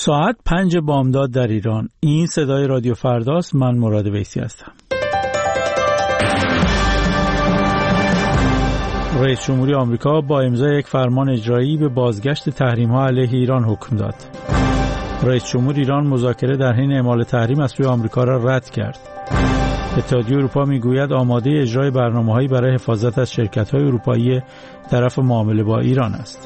ساعت 5 بامداد در ایران. این صدای رادیو فرداست. من مراد ویسی هستم. رئیس جمهوری آمریکا با امضای یک فرمان اجرایی به بازگشت تحریم‌ها علیه ایران حکم داد. رئیس جمهور ایران مذاکره در حین اعمال تحریم از سوی آمریکا را رد کرد. اتحادیه اروپا میگوید آماده اجرای برنامه‌هایی برای حفاظت از شرکت‌های اروپایی طرف معامله با ایران است.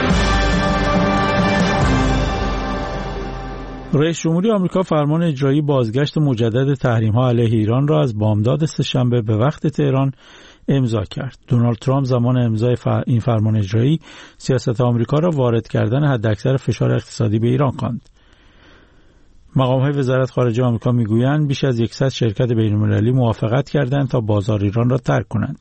رئیس جمهوری آمریکا فرمان اجرایی بازگشت مجدد تحریم‌ها علیه ایران را از بامداد سه‌شنبه به وقت تهران امضا کرد. دونالد ترامپ زمان امضای این فرمان اجرایی سیاست آمریکا را وارد کردن حداکثر فشار اقتصادی به ایران خواند. مقام‌های وزارت خارجه آمریکا میگویند بیش از 100 شرکت بین‌المللی موافقت کردند تا بازار ایران را ترک کنند.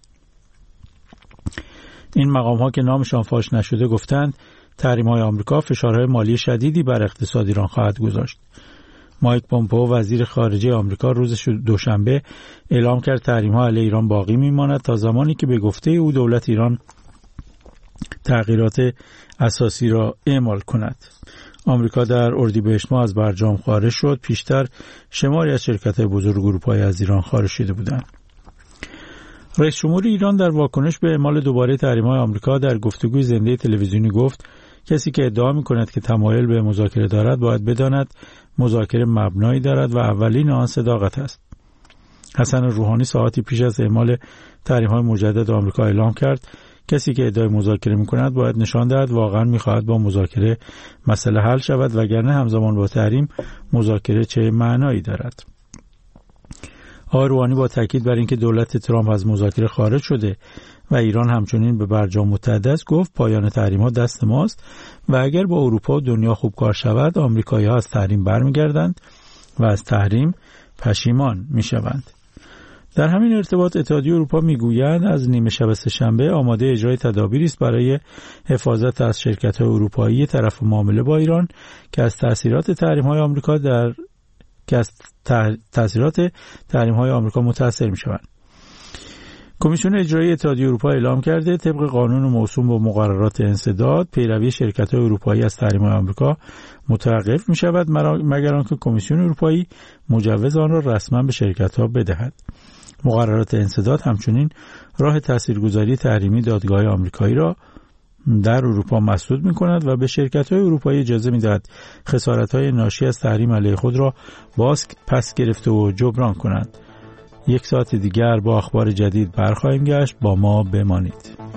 این مقام‌ها که نامشان فاش نشده گفتند تحریم‌های آمریکا فشارهای مالی شدیدی بر اقتصاد ایران خواهد گذاشت. مایک پومپئو وزیر خارجه آمریکا روز دوشنبه اعلام کرد تحریم‌ها علیه ایران باقی می‌ماند تا زمانی که به گفته او دولت ایران تغییرات اساسی را اعمال کند. آمریکا در اردیبهشت ماه از برجام خارج شد. پیشتر شماری از شرکت‌های بزرگ اروپایی از ایران خارج شده بودند. رئیس جمهور ایران در واکنش به اعمال دوباره تحریم‌های آمریکا در گفتگوی زنده تلویزیونی گفت کسی که ادعا می‌کند که تمایل به مذاکره دارد باید بداند مذاکره مبنایی دارد و اولین آن صداقت است. حسن روحانی ساعتی پیش از اعمال تحریم‌های مجدد آمریکا اعلام کرد کسی که ادعای مذاکره می‌کند باید نشان دهد واقعاً می‌خواهد با مذاکره مسئله حل شود وگرنه همزمان با تحریم مذاکره چه معنایی دارد. آقای روحانی با تاکید بر اینکه دولت ترامپ از مذاکره خارج شده و ایران همچنین به برجام متحد است گفت پایان تحریم‌ها دست ماست و اگر با اروپا و دنیا خوب کار شود آمریکایی‌ها از تحریم برمیگردند و از تحریم پشیمان میشوند. در همین ارتباط اتحادیه اروپا میگوید از نیمه شب سه‌شنبه آماده اجرای تدابیری است برای حفاظت از شرکت‌های اروپایی طرف معامله با ایران که از تأثیرات تحریم‌های آمریکا متأثر می‌شوند. کمیسیون اجرایی اتحادیه اروپا اعلام کرده طبق قانون موسوم با مقررات انسداد پیروی شرکت‌های اروپایی از تحریم‌های آمریکا متوقف می‌شود مگر آنکه کمیسیون اروپایی مجوز آن را رسما به شرکت‌ها بدهد. مقررات انسداد همچنین راه تاثیرگذاری تحریمی دادگاه آمریکایی را در اروپا مسدود می‌کند و به شرکت‌های اروپایی اجازه می‌دهد خسارت‌های ناشی از تحریم علیه خود را پس گرفته و جبران کنند. یک ساعت دیگر با اخبار جدید برخواهیم گشت. با ما بمانید.